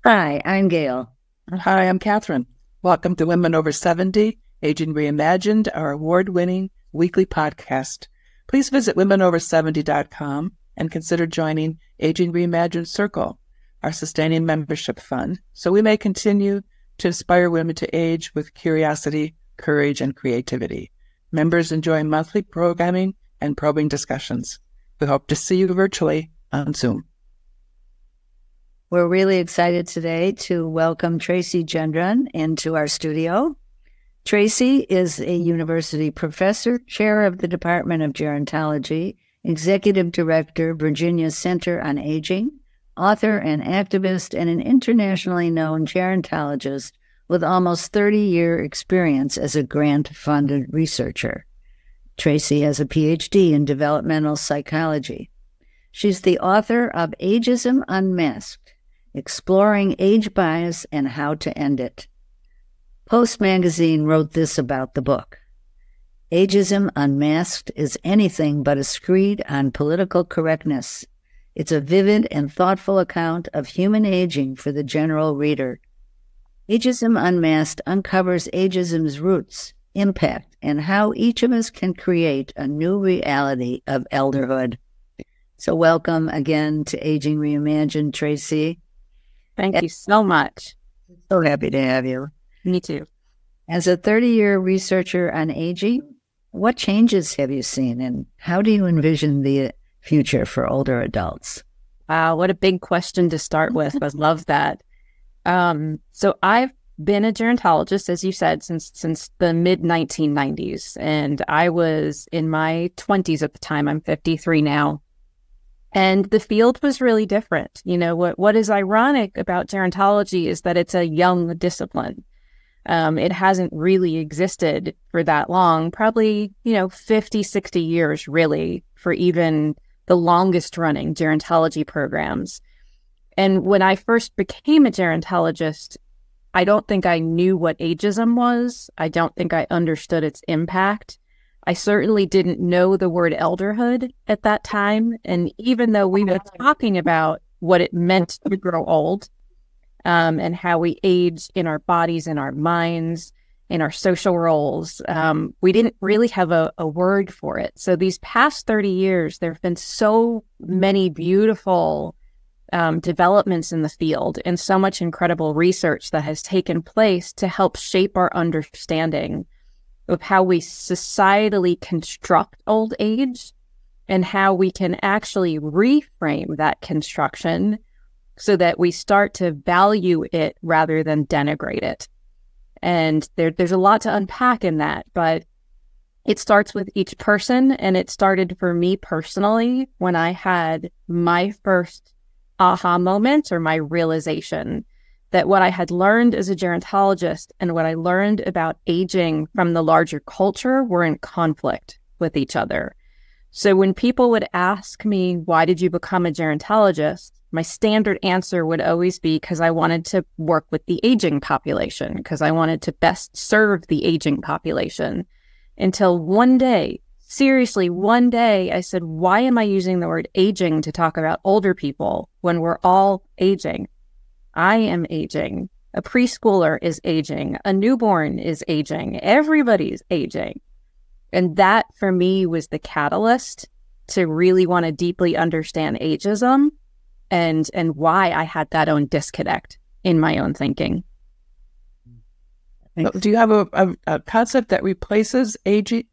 Hi, I'm Gail. Hi, I'm Catherine. Welcome to Women Over 70, Aging Reimagined, our award-winning weekly podcast. Please visit womenover70.com and consider joining Aging Reimagined Circle, our sustaining membership fund, so we may continue to inspire women to age with curiosity, courage, and creativity. Members enjoy monthly programming and probing discussions. We hope to see you virtually on Zoom. We're really excited today to welcome Tracy Gendron into our studio. Tracy is a university professor, chair of the Department of Gerontology, executive director, Virginia Center on Aging, author and activist, and an internationally known gerontologist with almost 30-year experience as a grant-funded researcher. Tracy has a PhD in developmental psychology. She's the author of Ageism Unmasked: Exploring Age Bias and How to End It. Post magazine wrote this about the book: Ageism Unmasked is anything but a screed on political correctness. It's a vivid and thoughtful account of human aging for the general reader. Ageism Unmasked uncovers ageism's roots, impact, and how each of us can create a new reality of elderhood. So welcome again to Aging Reimagined, Tracy. Thank you so much. So happy to have you. Me too. As a 30-year researcher on aging, what changes have you seen, and how do you envision the future for older adults? Wow, what a big question to start with. I love that. So I've been a gerontologist, as you said, since the mid-1990s, and I was in my 20s at the time. I'm 53 now. And the field was really different. You know, what is ironic about gerontology is that it's a young discipline. It hasn't really existed for that long, probably, 50, 60 years, really, for even the longest running gerontology programs. And when I first became a gerontologist, I don't think I knew what ageism was. I don't think I understood its impact. I certainly didn't know the word elderhood at that time. And even though we were talking about what it meant to grow old, and how we age in our bodies, in our minds, in our social roles, we didn't really have a word for it. So these past 30 years, there have been so many beautiful developments in the field and so much incredible research that has taken place to help shape our understanding of how we societally construct old age and how we can actually reframe that construction so that we start to value it rather than denigrate it. And there's a lot to unpack in that, but it starts with each person. And it started for me personally when I had my first aha moment, or my realization that what I had learned as a gerontologist and what I learned about aging from the larger culture were in conflict with each other. So when people would ask me, why did you become a gerontologist? My standard answer would always be because I wanted to work with the aging population, because I wanted to best serve the aging population. Until one day, seriously, one day, I said, why am I using the word aging to talk about older people when we're all aging? I am aging. A preschooler is aging. A newborn is aging. Everybody's aging. And that, for me, was the catalyst to really want to deeply understand ageism and why I had that own disconnect in my own thinking. Do you have a concept that replaces aging?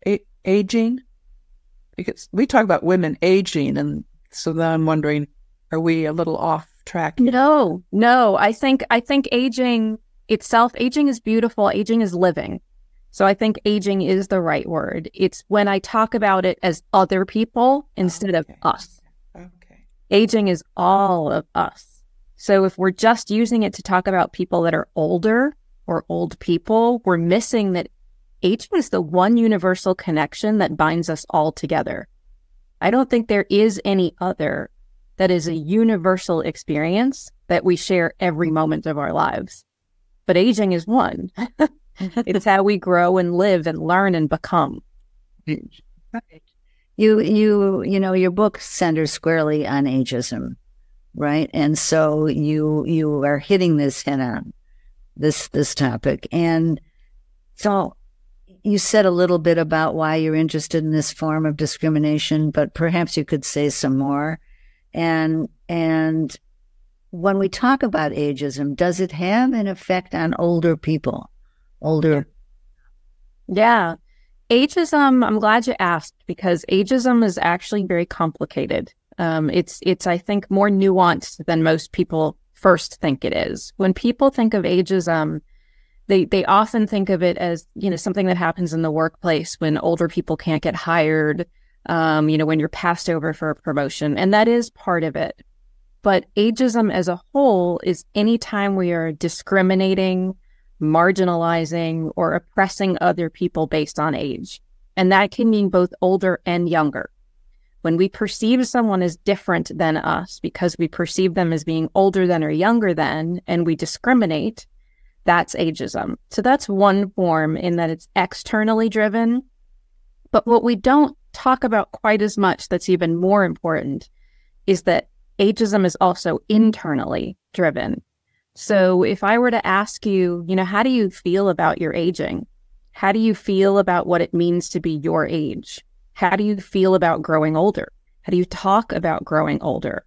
Because we talk about women aging, and so then I'm wondering, are we a little off track? No. I think aging itself, aging is beautiful. Aging is living. So I think aging is the right word. It's when I talk about it as other people instead of us. Okay. Aging is all of us. So if we're just using it to talk about people that are older or old people, we're missing that aging is the one universal connection that binds us all together. I don't think there is any other that is a universal experience that we share every moment of our lives. But aging is one. It's how we grow and live and learn and become. Right. You know, your book centers squarely on ageism. right? And so you are hitting this head on, this topic. And so you said a little bit about why you're interested in this form of discrimination, but perhaps you could say some more. And when we talk about ageism, does it have an effect on older people? Yeah. Ageism, I'm glad you asked, because ageism is actually very complicated. It's I think more nuanced than most people first think it is. When people think of ageism, they often think of it as, something that happens in the workplace when older people can't get hired, when you're passed over for a promotion, and that is part of it. But ageism as a whole is any time we are discriminating, marginalizing, or oppressing other people based on age. And that can mean both older and younger. When we perceive someone as different than us because we perceive them as being older than or younger than, and we discriminate, that's ageism. So that's one form in that it's externally driven. But what we don't talk about quite as much that's even more important is that ageism is also internally driven. So if I were to ask you, how do you feel about your aging? How do you feel about what it means to be your age? How do you feel about growing older? How do you talk about growing older?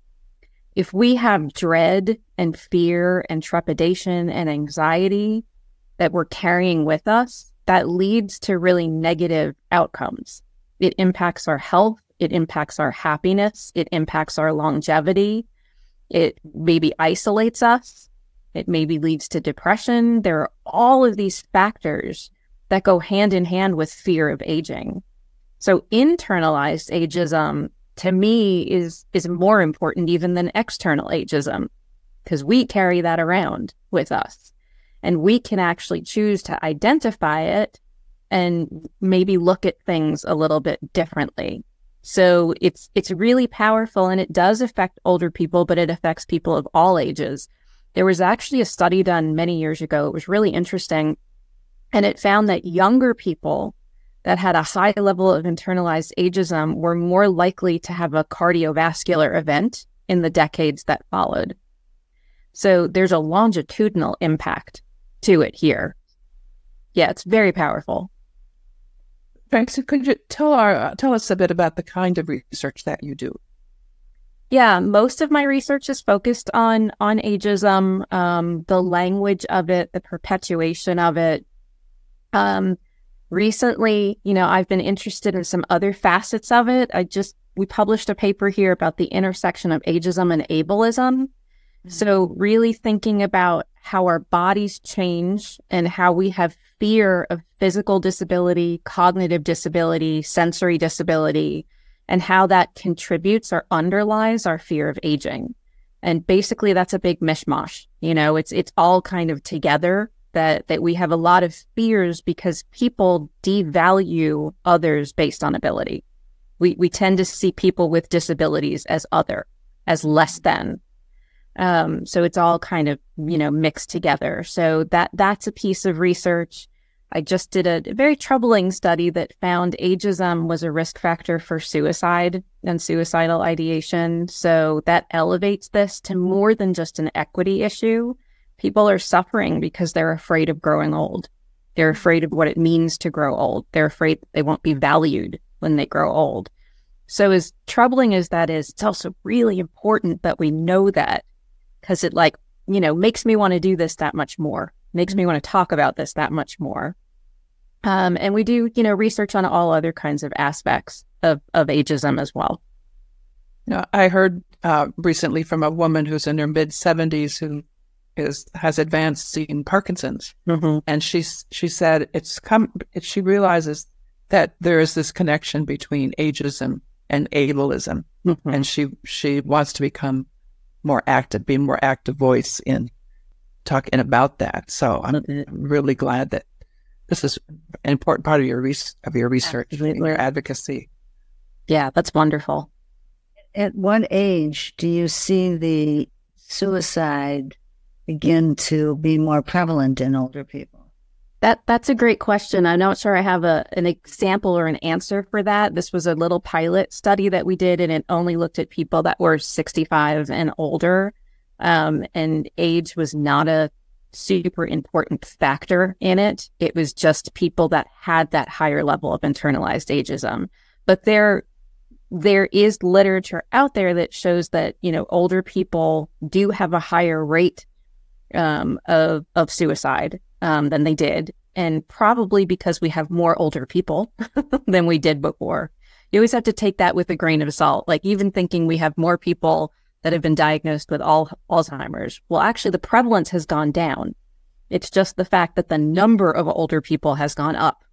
If we have dread and fear and trepidation and anxiety that we're carrying with us, that leads to really negative outcomes. It impacts our health. It impacts our happiness. It impacts our longevity. It maybe isolates us. It maybe leads to depression. There are all of these factors that go hand in hand with fear of aging. So internalized ageism, to me, is more important even than external ageism, because we carry that around with us. And we can actually choose to identify it and maybe look at things a little bit differently. So it's really powerful, and it does affect older people, but it affects people of all ages. There was actually a study done many years ago. It was really interesting. And it found that younger people that had a high level of internalized ageism were more likely to have a cardiovascular event in the decades that followed. So there's a longitudinal impact to it here. Yeah, it's very powerful. Tracy, could you tell us a bit about the kind of research that you do? Yeah, most of my research is focused on ageism, the language of it, the perpetuation of it. Recently, I've been interested in some other facets of it. We published a paper here about the intersection of ageism and ableism. Mm-hmm. So really thinking about how our bodies change and how we have fear of physical disability, cognitive disability, sensory disability, and how that contributes or underlies our fear of aging. And basically that's a big mishmash. It's all kind of together. That we have a lot of fears because people devalue others based on ability. We tend to see people with disabilities as other, as less than. So it's all kind of, mixed together. So that's a piece of research. I just did a very troubling study that found ageism was a risk factor for suicide and suicidal ideation. So that elevates this to more than just an equity issue. People are suffering because they're afraid of growing old. They're afraid of what it means to grow old. They're afraid they won't be valued when they grow old. So as troubling as that is, it's also really important that we know that, because it makes me want to do this that much more, makes me want to talk about this that much more. And we do, research on all other kinds of aspects of ageism as well. I heard recently from a woman who's in her mid-70s who has advanced in Parkinson's, mm-hmm. and she said she realizes that there is this connection between ageism and ableism, mm-hmm. and she wants to become more active, be a more active voice in talking about that. So I'm really glad that this is an important part of your research, your advocacy. Yeah, that's wonderful. At what age do you see the suicide begin to be more prevalent in older people? That's a great question. I'm not sure I have an example or an answer for that. This was a little pilot study that we did, and it only looked at people that were 65 and older. And age was not a super important factor in it. It was just people that had that higher level of internalized ageism. But there is literature out there that shows that, older people do have a higher rate of suicide than they did. And probably because we have more older people than we did before. You always have to take that with a grain of salt. Like even thinking we have more people that have been diagnosed with Alzheimer's. Well, actually the prevalence has gone down. It's just the fact that the number of older people has gone up.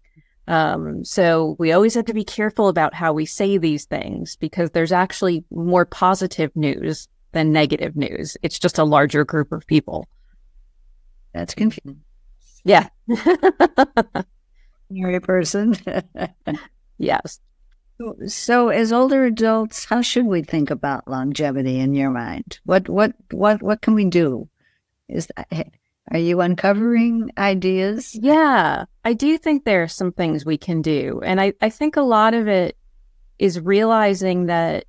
So we always have to be careful about how we say these things because there's actually more positive news than negative news. It's just a larger group of people. That's confusing. Yeah. You're a person. Yes. So as older adults, how should we think about longevity in your mind? What can we do? Are you uncovering ideas? Yeah, I do think there are some things we can do. And I think a lot of it is realizing that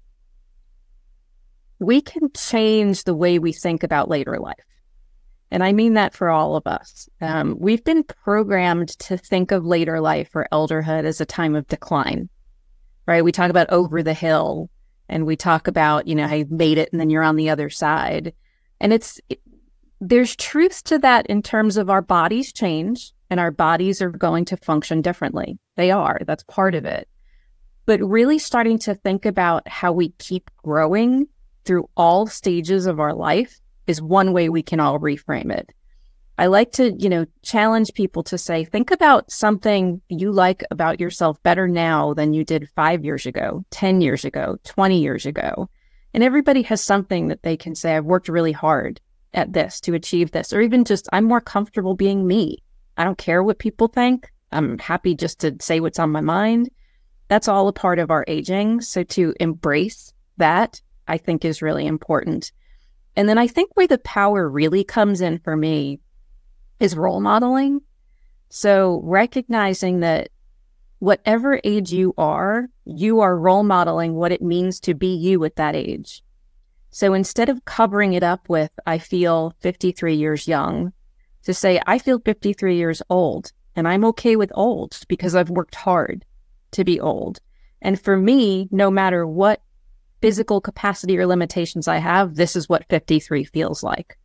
we can change the way we think about later life. And I mean that for all of us. We've been programmed to think of later life or elderhood as a time of decline, right? We talk about over the hill and we talk about, how you've made it and then you're on the other side. And there's truth to that in terms of our bodies change and our bodies are going to function differently. They are. That's part of it. But really starting to think about how we keep growing through all stages of our life is one way we can all reframe it. I like to, challenge people to say, think about something you like about yourself better now than you did 5 years ago, 10 years ago, 20 years ago. And everybody has something that they can say, I've worked really hard at this to achieve this, or even just, I'm more comfortable being me. I don't care what people think. I'm happy just to say what's on my mind. That's all a part of our aging. So to embrace that, I think is really important. And then I think where the power really comes in for me is role modeling. So recognizing that whatever age you are role modeling what it means to be you at that age. So instead of covering it up with, I feel 53 years young, to say, I feel 53 years old and I'm okay with old because I've worked hard to be old. And for me, no matter what physical capacity or limitations I have, this is what 53 feels like.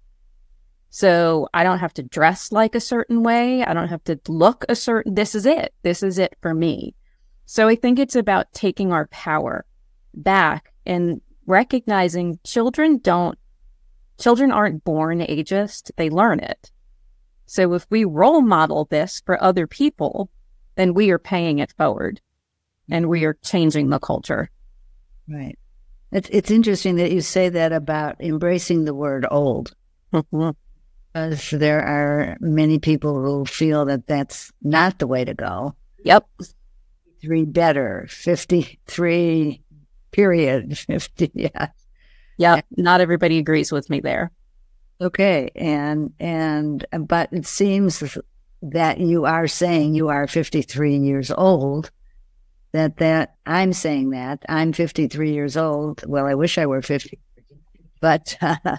So I don't have to dress like a certain way. I don't have to look a certain, this is it. This is it for me. So I think it's about taking our power back and recognizing children aren't born ageist, they learn it. So if we role model this for other people, then we are paying it forward and we are changing the culture. Right. It's interesting that you say that about embracing the word old. Because there are many people who feel that that's not the way to go. Yep. 53 better, 53 period, 50, yeah. Yeah, not everybody agrees with me there. Okay, but it seems that you are saying you are 53 years old, that I'm saying that I'm 53 years old. Well, I wish I were 50, but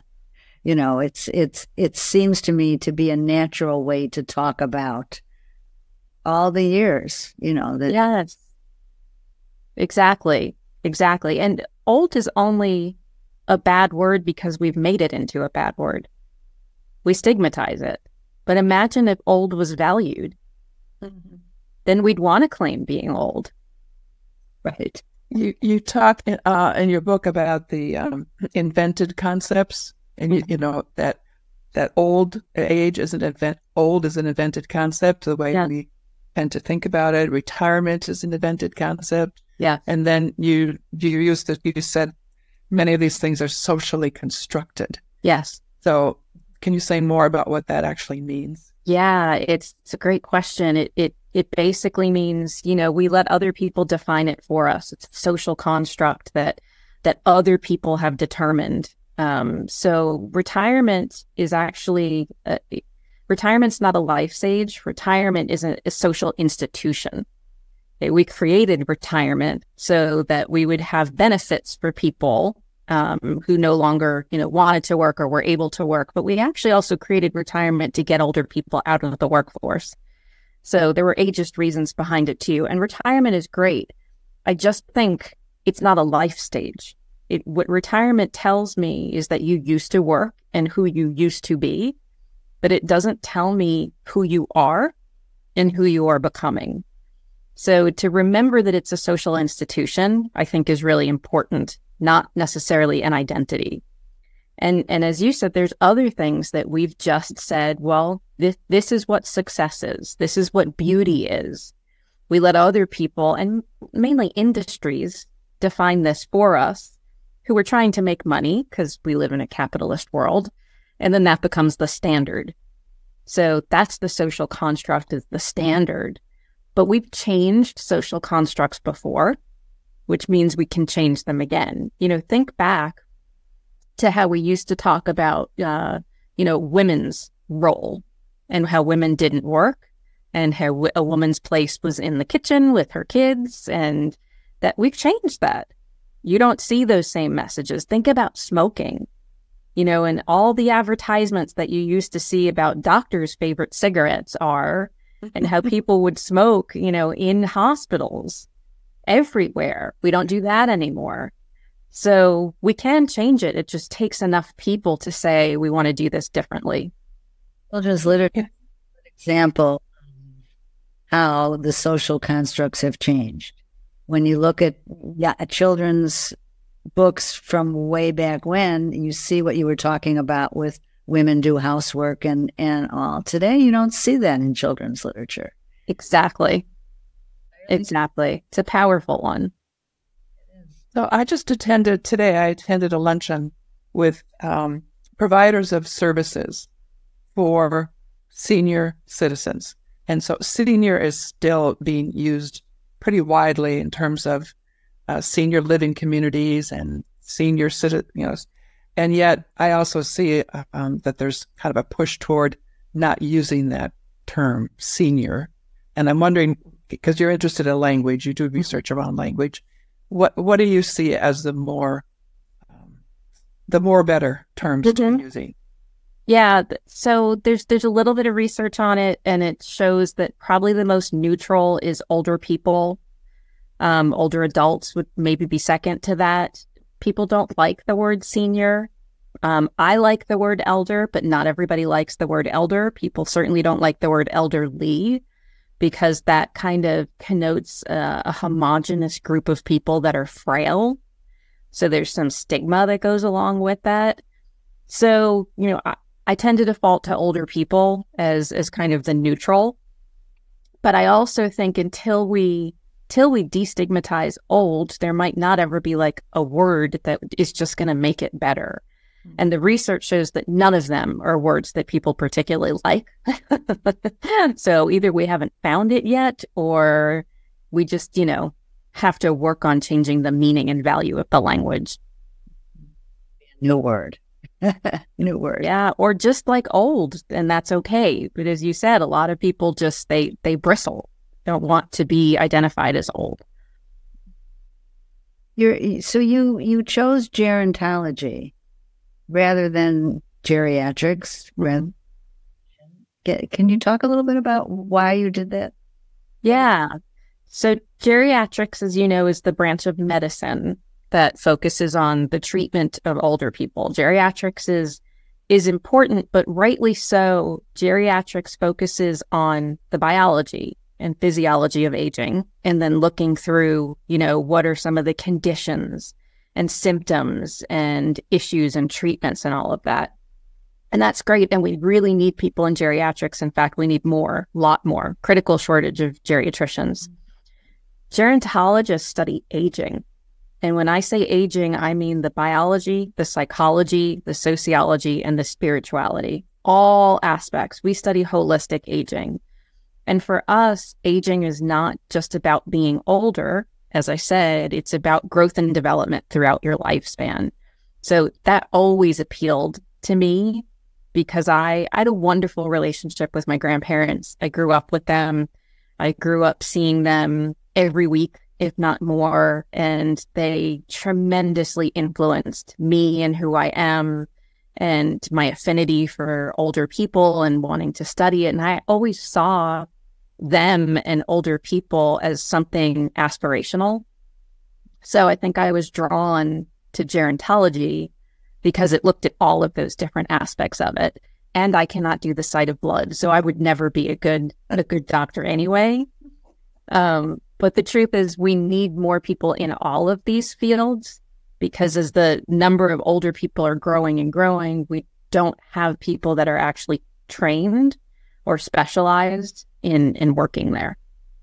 it seems to me to be a natural way to talk about all the years, Yes, exactly. And old is only a bad word because we've made it into a bad word. We stigmatize it. But imagine if old was valued, then we'd want to claim being old. Right. You talk in your book about the invented concepts, and that old age is an invented concept. The way we tend to think about it, retirement is an invented concept. Yeah, and then you said many of these things are socially constructed. Yes. So can you say more about what that actually means? Yeah, it's a great question. It basically means, we let other people define it for us. It's a social construct that other people have determined. So retirement retirement's not a life stage. Retirement is a social institution. Okay, we created retirement so that we would have benefits for people who no longer, wanted to work or were able to work. But we actually also created retirement to get older people out of the workforce. So there were ageist reasons behind it too. And retirement is great. I just think it's not a life stage. What retirement tells me is that you used to work and who you used to be, but it doesn't tell me who you are and who you are becoming. So to remember that it's a social institution, I think is really important, not necessarily an identity. And as you said, there's other things that we've just said, well, this is what success is. This is what beauty is. We let other people, and mainly industries, define this for us, who are trying to make money because we live in a capitalist world. And then that becomes the standard. So that's the social construct, is the standard. But we've changed social constructs before, which means we can change them again. Think back to how we used to talk about, women's role and how women didn't work and how a woman's place was in the kitchen with her kids, and that we've changed that. You don't see those same messages. Think about smoking, and all the advertisements that you used to see about doctors' favorite cigarettes are, and how people would smoke, in hospitals everywhere. We don't do that anymore. So we can change it. It just takes enough people to say, we want to do this differently. Children's literature, example, how the social constructs have changed. When you look at children's books from way back when, you see what you were talking about with women do housework and all. Today, you don't see that in children's literature. Exactly. It's a powerful one. So I attended a luncheon with providers of services for senior citizens. And so senior is still being used pretty widely in terms of senior living communities and senior citizens, and yet I also see that there's kind of a push toward not using that term senior. And I'm wondering, because you're interested in language, you do research around language, what do you see as the more better terms to be using? Yeah, so there's a little bit of research on it, and it shows that probably the most neutral is older people. Older adults would maybe be second to that. People don't like the word senior. I like the word elder, but not everybody likes the word elder. People certainly don't like the word elderly, because that kind of connotes a homogenous group of people that are frail. So there's some stigma that goes along with that. So, I tend to default to older people as kind of the neutral. But I also think until we destigmatize old, there might not ever be like a word that is just going to make it better. And the research shows that none of them are words that people particularly like. So either we haven't found it yet, or we just, have to work on changing the meaning and value of the language. New word. New word. Yeah, or just like old, and that's okay. But as you said, a lot of people just, they bristle, don't want to be identified as old. So you chose gerontology rather than geriatrics. Can you talk a little bit about why you did that? Yeah. So geriatrics, as you know, is the branch of medicine that focuses on the treatment of older people. Geriatrics is important, but rightly so. Geriatrics focuses on the biology and physiology of aging, and then looking through, what are some of the conditions and symptoms and issues and treatments and all of that. And that's great. And we really need people in geriatrics. In fact, we need a lot more, critical shortage of geriatricians. Gerontologists study aging. And when I say aging, I mean the biology, the psychology, the sociology, and the spirituality, all aspects. We study holistic aging. And for us, aging is not just about being older. As I said, it's about growth and development throughout your lifespan. So that always appealed to me. because I had a wonderful relationship with my grandparents. I grew up with them. I grew up seeing them every week, if not more, and they tremendously influenced me and who I am and my affinity for older people and wanting to study it. And I always saw them and older people as something aspirational. So I think I was drawn to gerontology because it looked at all of those different aspects of it. And I cannot do the sight of blood, so I would never be a good doctor anyway. But the truth is we need more people in all of these fields, because as the number of older people are growing and growing, we don't have people that are actually trained or specialized in working there.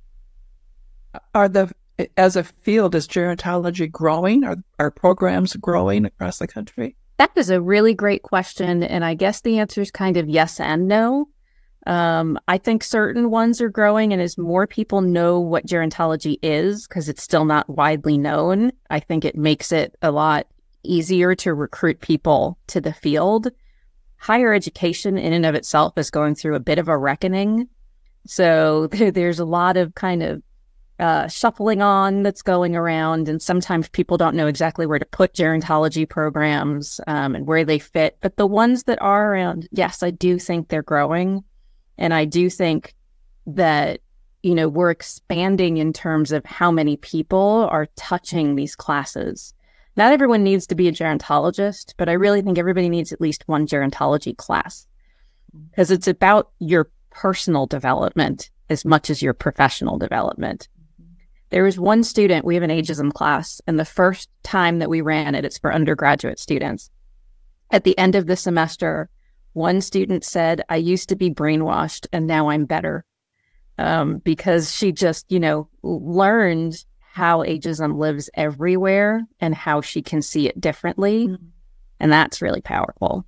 As a field, is gerontology growing? Are programs growing across the country? That is a really great question. And I guess the answer is kind of yes and no. I think certain ones are growing, and as more people know what gerontology is, because it's still not widely known, I think it makes it a lot easier to recruit people to the field. Higher education in and of itself is going through a bit of a reckoning. So there's a lot of kind of shuffling on that's going around, and sometimes people don't know exactly where to put gerontology programs and where they fit. But the ones that are around, yes, I do think they're growing. And I do think that, we're expanding in terms of how many people are touching these classes. Not everyone needs to be a gerontologist, but I really think everybody needs at least one gerontology class, because it's about your personal development as much as your professional development. There was one student, we have an ageism class, and the first time that we ran it, it's for undergraduate students. At the end of the semester, one student said, I used to be brainwashed and now I'm better, because she just, learned how ageism lives everywhere and how she can see it differently. Mm-hmm. And that's really powerful.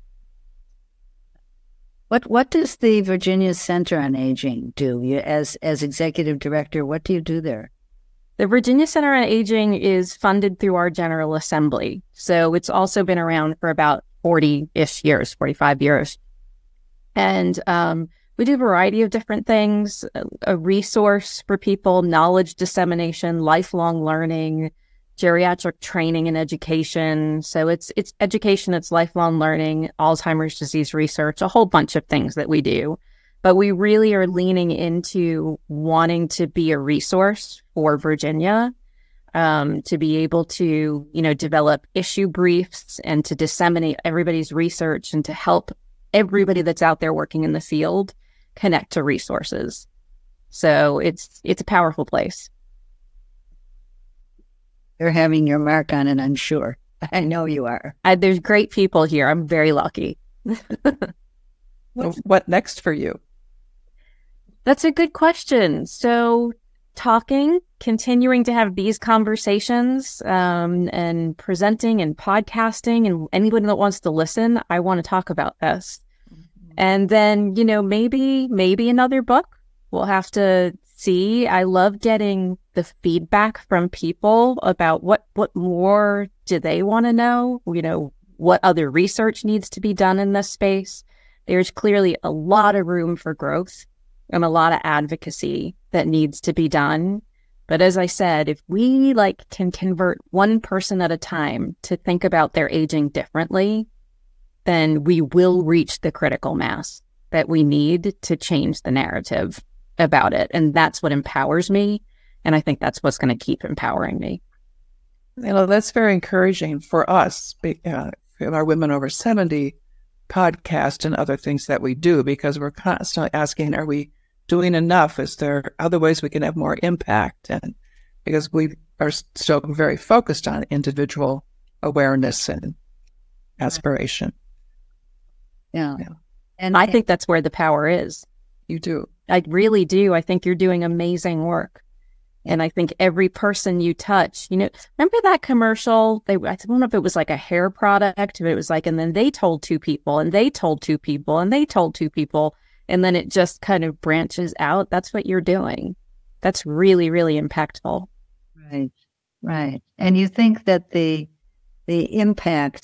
What does the Virginia Center on Aging do? You, as executive director, what do you do there? The Virginia Center on Aging is funded through our General Assembly. So it's also been around for about 40-ish years, 45 years. And we do a variety of different things, a resource for people, knowledge dissemination, lifelong learning, geriatric training and education. So it's education, it's lifelong learning, Alzheimer's disease research, a whole bunch of things that we do. But we really are leaning into wanting to be a resource for Virginia, to be able to, develop issue briefs and to disseminate everybody's research and to help everybody that's out there working in the field connect to resources. So it's a powerful place. You're having your mark on it, I'm sure. I know you are. There's great people here. I'm very lucky. What next for you? That's a good question. So continuing to have these conversations and presenting and podcasting, and anybody that wants to listen, I want to talk about this. Mm-hmm. And then, maybe another book. We'll have to see. I love getting the feedback from people about what more do they want to know, what other research needs to be done in this space. There's clearly a lot of room for growth and a lot of advocacy that needs to be done. But as I said, if we can convert one person at a time to think about their aging differently, then we will reach the critical mass that we need to change the narrative about it. And that's what empowers me. And I think that's what's going to keep empowering me. That's very encouraging for us, our Women Over 70 podcast and other things that we do, because we're constantly asking, are we doing enough? Is there other ways we can have more impact? And because we are still very focused on individual awareness and aspiration. Yeah. And I think that's where the power is. You do. I really do. I think you're doing amazing work. And I think every person you touch, remember that commercial? I don't know if it was like a hair product, but it was and then they told two people and they told two people and they told two people. And then it just kind of branches out. That's what you're doing. That's really, really impactful. Right. And you think that the impact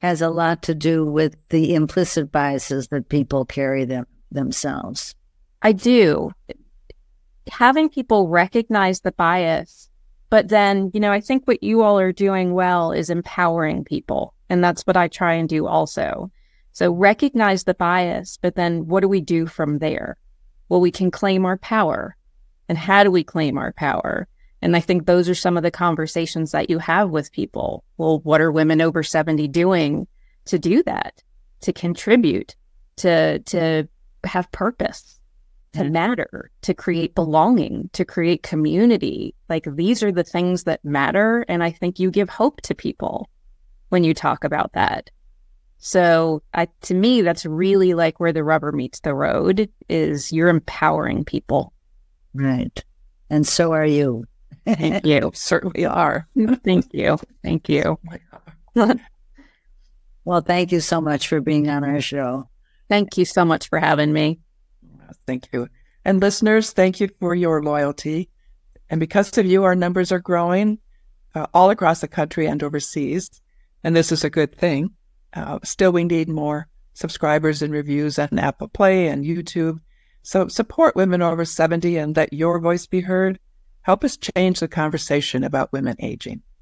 has a lot to do with the implicit biases that people carry themselves. I do. Having people recognize the bias, but then, I think what you all are doing well is empowering people. And that's what I try and do also. So recognize the bias, but then what do we do from there? Well, we can claim our power. And how do we claim our power? And I think those are some of the conversations that you have with people. Well, what are women over 70 doing to do that, to contribute, to have purpose, to matter, to create belonging, to create community? Like, these are the things that matter. And I think you give hope to people when you talk about that. So to me, that's really like where the rubber meets the road, is you're empowering people. Right. And so are you. Thank you. Certainly are. Thank you. Thank you. Well, thank you so much for being on our show. Thank you so much for having me. Thank you. And listeners, thank you for your loyalty. And because of you, our numbers are growing all across the country and overseas. And this is a good thing. Still, we need more subscribers and reviews on Apple Play and YouTube. So support Women Over 70 and let your voice be heard. Help us change the conversation about women aging.